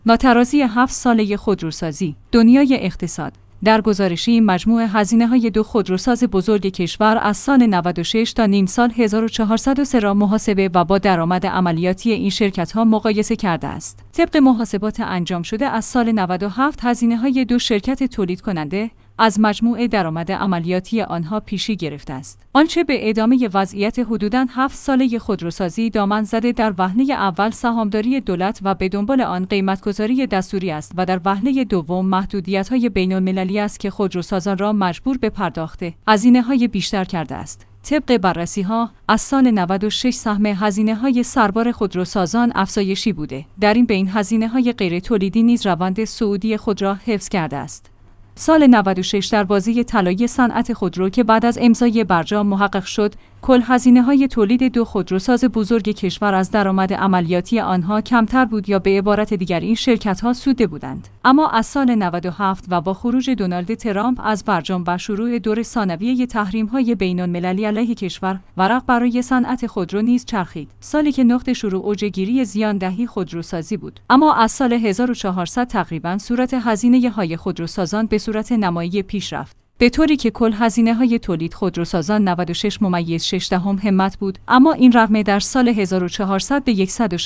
ناترازی 7 ساله خودروسازی، دنیای اقتصاد. در گزارشی مجموع هزینه‌های دو خودروساز بزرگ کشور از سال 96 تا نیم سال 1403 را محاسبه و با درآمد عملیاتی این شرکت‌ها مقایسه کرده است. طبق محاسبات انجام شده از سال 97 هزینه‌های دو شرکت تولید کننده از مجموع درآمد عملیاتی آنها پیشی گرفته است. آنچه به ادامه وضعیت حدوداً 7 ساله خودروسازی دامن زده در وهله اول سهامداری دولت و به دنبال آن قیمتگذاری دستوری است و در وهله دوم محدودیت‌های بین‌المللی است که خودروسازان را مجبور به پرداخت هزینه‌های بیشتر کرده است. طبق بررسی‌ها از سال 96 سهم هزینه‌های سربار خودروسازان افزایشی بوده. در این بین هزینه‌های غیر تولیدی نیز روند صعودی خود را حفظ کرده است. سال 96 در بازی طلایی صنعت خودرو که بعد از امضای برجام محقق شد، کل هزینه‌های تولید دو خودروساز بزرگ کشور از درآمد عملیاتی آنها کمتر بود یا به عبارت دیگر این شرکت‌ها سوده بودند. اما از سال 97 و با خروج دونالد ترامپ از برجام و شروع دور ثانویه تحریم‌های بین‌المللی علیه کشور، ورق برای صنعت خودرو نیز چرخید. سالی که نقطه شروع اوجگیری زیاندهی خودروسازی بود. اما از سال 1400 تقریباً صورت هزینه‌های خودروسازان به صورت نمایی پیش رفت، به طوری که کل هزینه‌های تولید خودروسازان 96.6 همت بود، اما این رقم در سال 1400 به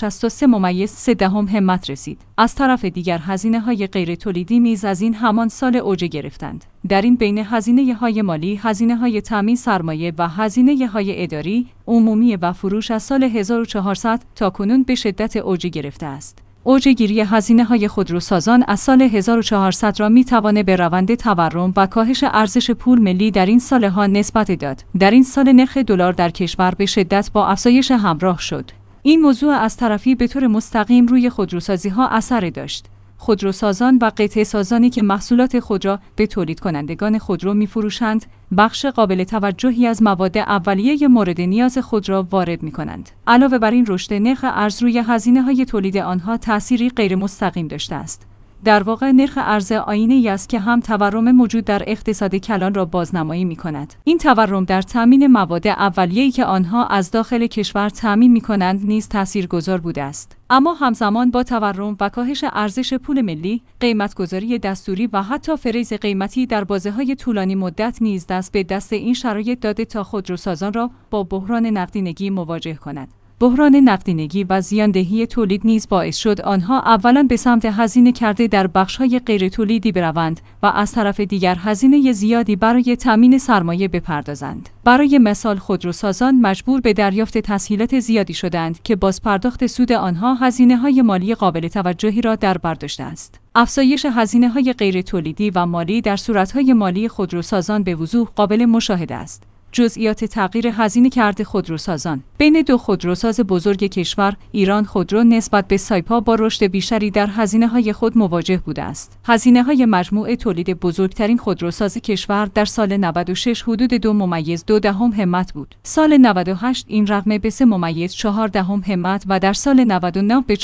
163.3 همت رسید. از طرف دیگر هزینه‌های غیر تولیدی نیز از این همان سال اوج گرفتند. در این بین هزینه‌های مالی، هزینه‌های تامین سرمایه و هزینه‌های اداری، عمومی و فروش از سال 1400 تا کنون به شدت اوج گرفته است. اوجگیری هزینه‌های خودروسازان از سال 1400 را می‌توانه به روند تورم و کاهش ارزش پول ملی در این سالها نسبت داد. در این سال نرخ دلار در کشور به شدت با افزایش همراه شد. این موضوع از طرفی به طور مستقیم روی خودروسازی‌ها اثر داشت. خودروسازان و قطعه سازانی که محصولات خود را به تولید کنندگان خودرو می‌فروشند، بخش قابل توجهی از مواد اولیه مورد نیاز خود را وارد می‌کنند. علاوه بر این رشد نرخ ارز روی هزینه‌های تولید آنها تأثیری غیر مستقیم داشته است. در واقع نرخ ارز آینه‌ای است که هم تورم موجود در اقتصاد کلان را بازنمایی می‌کند. این تورم در تامین مواد اولیه‌ای که آنها از داخل کشور تامین می‌کنند نیز تاثیرگذار بوده است. اما همزمان با تورم و کاهش ارزش پول ملی، قیمتگذاری دستوری و حتی فریز قیمتی در بازه‌های طولانی مدت نیز دست به دست این شرایط داده تا خودروسازان را با بحران نقدینگی مواجه کند. بحران نقدینگی و زیاندهی تولید نیز باعث شد آنها اولاً به سمت هزینه کرده در بخش‌های غیر تولیدی بروند و از طرف دیگر هزینه زیادی برای تامین سرمایه بپردازند. برای مثال خودروسازان مجبور به دریافت تسهیلات زیادی شدند که بازپرداخت سود آنها هزینه‌های مالی قابل توجهی را در بر داشته است. افزایش هزینه‌های غیر تولیدی و مالی در صورت‌های مالی خودروسازان به وضوح قابل مشاهده است. جزئیات تغییر هزینه کرده خودروسازان. بین دو خودروساز بزرگ کشور، ایران خودرو نسبت به سایپا با رشد بیشتری در هزینه‌های خود مواجه بوده است. هزینه‌های مجموع تولید بزرگترین خودروساز کشور در سال 96 حدود 2.2 همت بود. سال 98 این رقم به 3.4 همت و در سال 99 به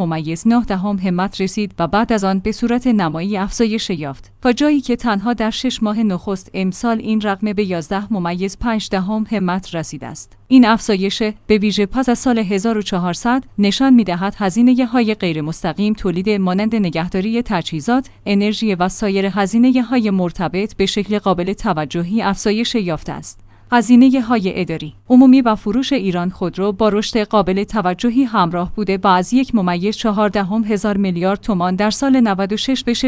4.9 همت رسید و بعد از آن به صورت نمایی افزایش یافت، تا جایی که تنها در 6 ماه نخست امسال این رقم به 11.5 همت رسیده است. این افزایش به ویژه پس از سال 1400 نشان می‌دهد هزینه‌های غیر مستقیم تولید مانند نگهداری تجهیزات، انرژی و سایر هزینه‌های مرتبط به شکل قابل توجهی افزایش یافته است. هزینه‌های اداری، عمومی و فروش ایران خودرو با رشد قابل توجهی همراه بوده و از 1.14 هزار میلیارد تومان در سال 96 به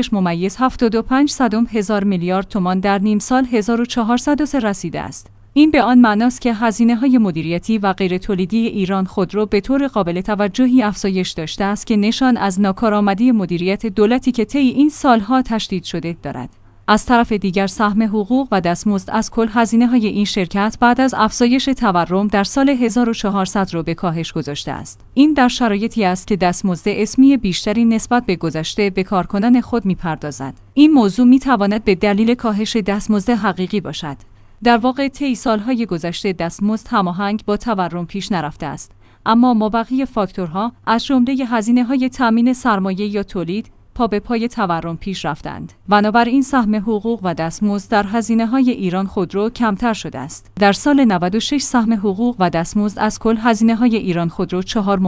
6.75 هزار میلیارد تومان در نیم سال 1403 رسیده است. این به آن معناست که هزینه‌های مدیریتی و غیر تولیدی ایران خودرو به طور قابل توجهی افزایش داشته است که نشان از ناکارآمدی مدیریت دولتی که طی این سالها تشدید شده دارد. از طرف دیگر سهم حقوق و دستمزد از کل هزینه‌های این شرکت بعد از افزایش تورم در سال 1400 را به کاهش گذاشته است. این در شرایطی است که دستمزد اسمی بیشتری نسبت به گذشته به کارکنان خود می‌پردازد. این موضوع می‌تواند به دلیل کاهش دستمزد حقیقی باشد. در واقع طی سالهای گذشته دستمزد هماهنگ با تورم پیش نرفته است، اما مابقی فاکتورها از جمله هزینه‌های تامین سرمایه یا تولید، پا به پای تورم پیش رفتند. بنابراین سهم حقوق و دستمزد در هزینه‌های ایران خودرو کمتر شده است. در سال 96 سهم حقوق و دستمزد از کل هزینه‌های ایران خودرو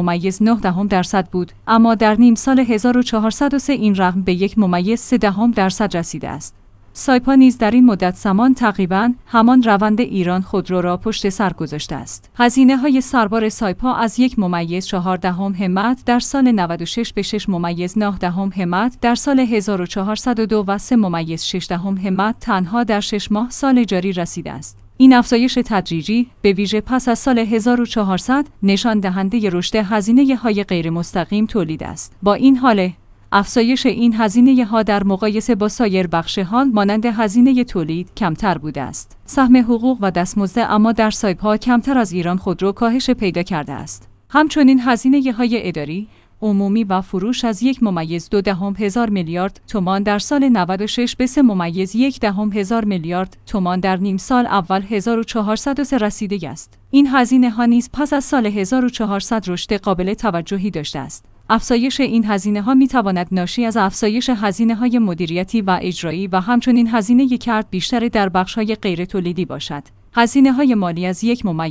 4.9% بود، اما در نیم سال 1403 این رقم به 1.3% رسیده است. سایپا نیز در این مدت زمان تقریباً همان روند ایران خودرو را پشت سر گذاشته است. هزینه‌های سربار سایپا از 1.14 همت در سال 96 به 6.9 همت در سال 1402 و 3.6 همت تنها در 6 ماه سال جاری رسیده است. این افزایش تدریجی به ویژه پس از سال 1400 نشان دهنده رشد هزینه‌های غیر مستقیم تولید است. با این حال افزایش این هزینه‌ها در مقایسه با سایر بخش‌ها مانند هزینه تولید کمتر بوده است. سهم حقوق و دستمزد اما در سایپا کمتر از ایران خودرو کاهش پیدا کرده است. همچنین هزینه‌های اداری، عمومی و فروش از 1.2 میلیارد تومان در سال 96 به 3.1 میلیارد تومان در نیم سال اول 1403 رسیده است. این هزینه‌ها نیز پس از سال 1400 رشد قابل توجهی داشته است. افزایش این هزینه‌ها می‌تواند ناشی از افزایش هزینه‌های مدیریتی و اجرایی و همچنین هزینه کرد بیشتر در بخش‌های غیر تولیدی باشد. هزینه‌های مالی از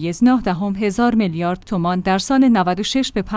1.9 میلیارد تومان در سال 96 به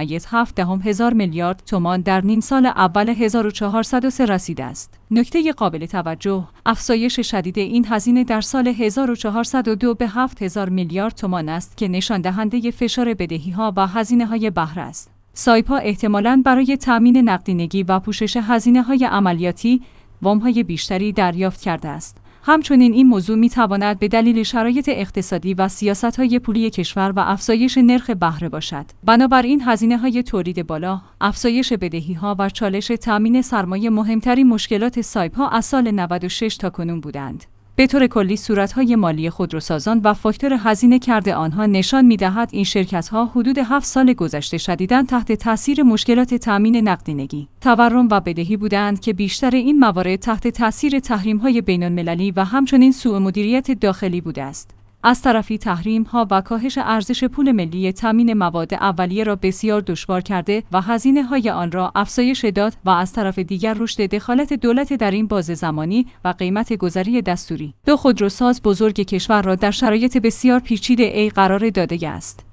5.7 میلیارد تومان در نیم سال اول 1403 رسیده است. نکته قابل توجه، افزایش شدید این هزینه در سال 1402 به 7000 میلیارد تومان است که نشان دهنده فشار بدهی‌ها و هزینه‌های بهره است. سایپا احتمالاً برای تأمین نقدینگی و پوشش هزینه‌های عملیاتی وام‌های بیشتری دریافت کرده است. همچنین این موضوع می‌تواند به دلیل شرایط اقتصادی و سیاست‌های پولی کشور و افزایش نرخ بهره باشد. بنابراین هزینه‌های تولید بالا، افزایش بدهی‌ها و چالش تأمین سرمایه مهمترین مشکلات سایپا از سال 96 تا کنون بودند. به طور کلی صورت‌های مالی خودروسازان و فاکتور هزینه کرده آنها نشان می‌دهد این شرکت‌ها حدود 7 سال گذشته شدیداً تحت تأثیر مشکلات تأمین نقدینگی، تورم و بدهی بودند که بیشتر این موارد تحت تأثیر تحریم‌های بین‌المللی و همچنین سوء مدیریت داخلی بوده است. از طرفی تحریم‌ها و کاهش ارزش پول ملی تامین مواد اولیه را بسیار دشوار کرده و هزینه‌های آن را افزایش داد و از طرف دیگر رشد دخالت دولت در این بازه زمانی و قیمت گذاری دستوری دو خودروساز بزرگ کشور را در شرایط بسیار پیچیده قرار داده است.